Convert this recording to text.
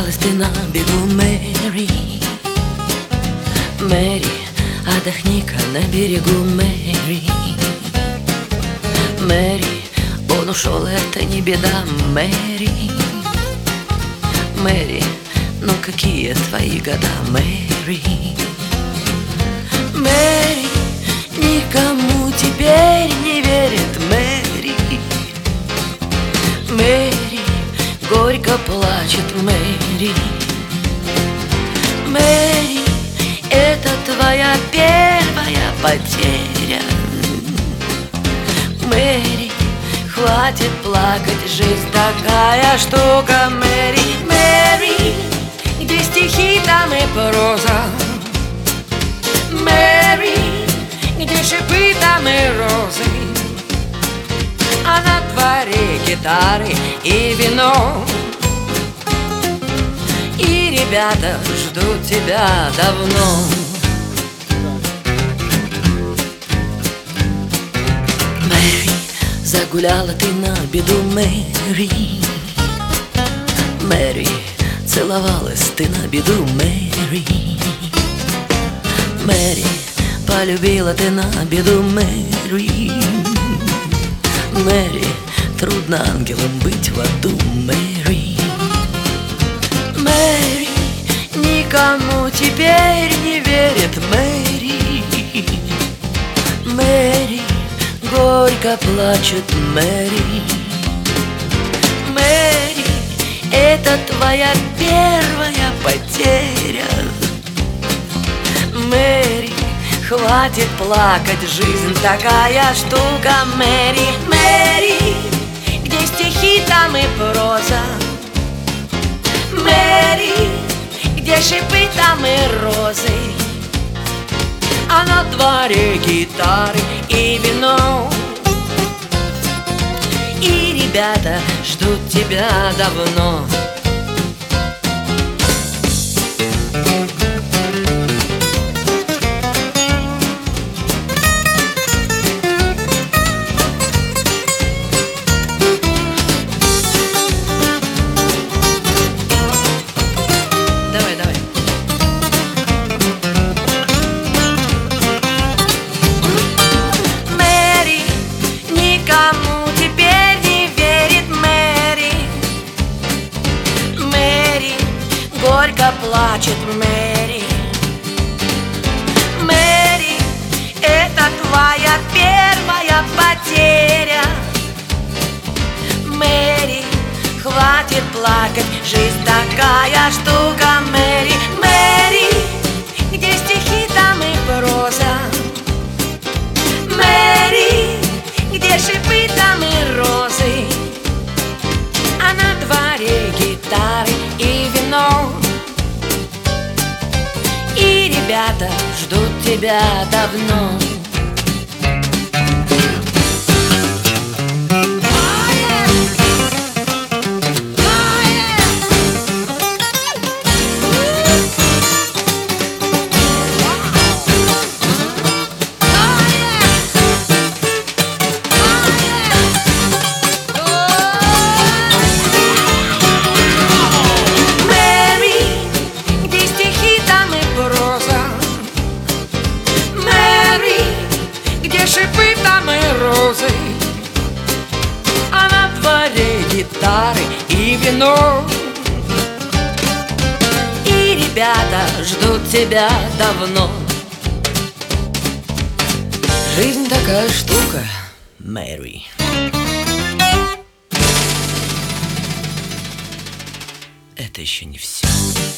Заждалась ты на бегу, Мэри. Мэри, отдохни-ка на берегу, Мэри. Мэри, он ушел, это не беда, Мэри. Мэри, ну какие твои года, Мэри. Мэри, никому теперь не верит, Мэри. Мэри, горько плачет Мэри. Мэри, это твоя первая потеря. Мэри, хватит плакать, жизнь такая штука, Мэри. Мэри, где стихи, там и проза. Мэри, где шипы, там и розы. А на дворе гитары и вино. И ребята ждут тебя давно. Мэри, загуляла ты на беду, Мэри. Мэри, целовалась ты на беду, Мэри. Мэри, полюбила ты на беду, Мэри. Мэри, трудно ангелом быть в аду, Мэри. Мэри, никому теперь не верит, Мэри. Мэри, горько плачет Мэри. Мэри, это твоя первая потеря. Мэри, хватит плакать, жизнь такая штука, Мэри. Мэри, где стихи, там и проза. Мэри, где шипы, там и розы. А на дворе гитары и вино. И ребята ждут тебя давно. Горько плачет Мэри. Мэри, это твоя первая потеря. Мэри, хватит плакать, жизнь такая штука, Мэри. Мэри, где стихи, там и проза. Мэри, где шипы, там и розы. А на дворе гитары и вино. И ребята ждут тебя давно. Шипы, там и розы. А на дворе гитары и вино. И ребята ждут тебя давно. Жизнь такая штука, Мэри. Это еще не все.